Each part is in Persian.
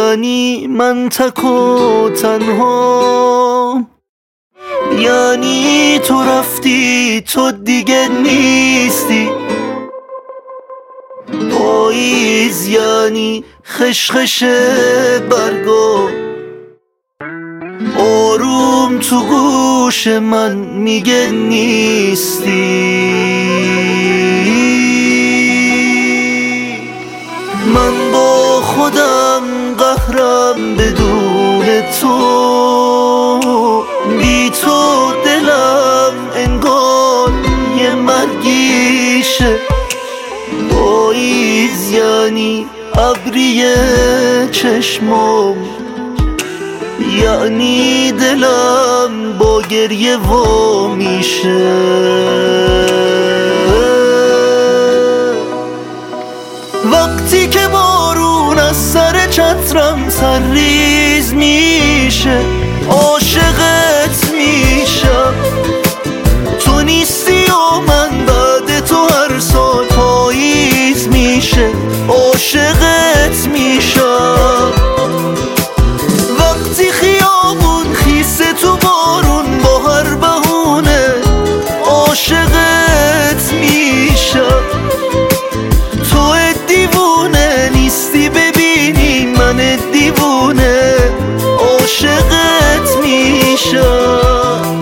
یعنی من تک و تنها، یعنی تو رفتی تو دیگه نیستی. پاییز یعنی خشخش برگا، آروم تو گوش من میگه نیستی. من با خودم قهرم بدون تو، بی تو دلم انگار یه مرگیشه. پاییز یعنی ابری چشمام، یعنی دلم با گریه وا میشه. وقتی که بارون از سر چترم سرریز میشه، عاشقت میشم. تو نیستی و من بعد تو هر سال پاییز میشه، عاشقت میشم. وقتی خیابون خیسه تو بارون با هر بهونه، عاشقت میشم. تو دیوونه نیستی ببینی من دیوونه، عاشقت میشم.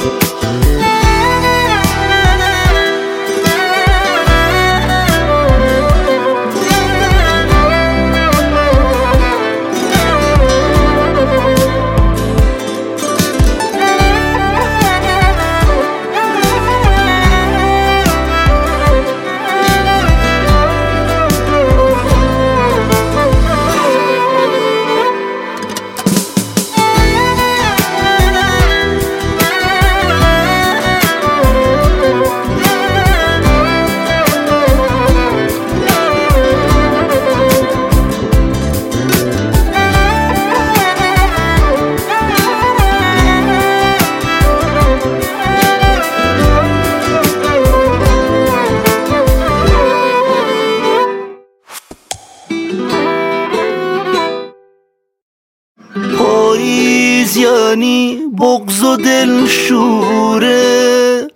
پاییز یعنی بغض و دلشوره،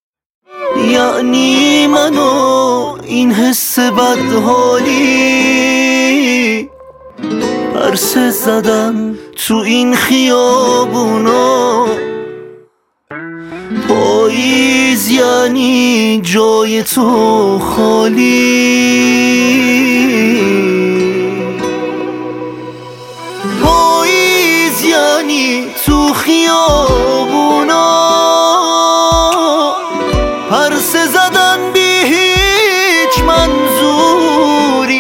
یعنی منو این حس بدحالی. پرسه زدم تو این خیابونا، پاییز یعنی جای تو خالی. تو خیابونا پرسه زدن بی هیچ منظوری،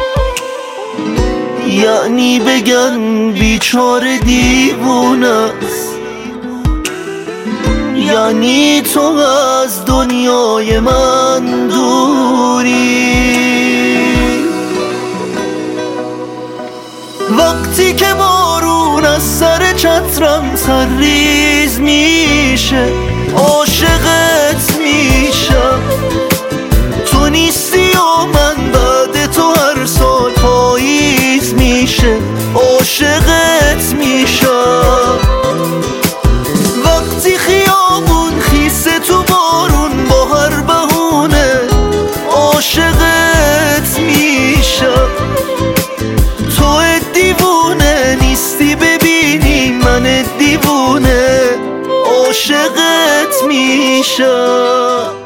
یعنی بگن بیچاره دیوونست. یعنی تو از دنیای من دوری. وقتی که بارون از سر چترم سرریز میشه، عاشقت میشم. تو نیستی و من بعد تو هر سال پاییز میشه، عاشقت میشم. وقتی خیابون خیسه تو بارون با هر بهونه، عاشقت میشم. تو دیوونه نیستی ببینی من دیوونه، عاشقت میشم.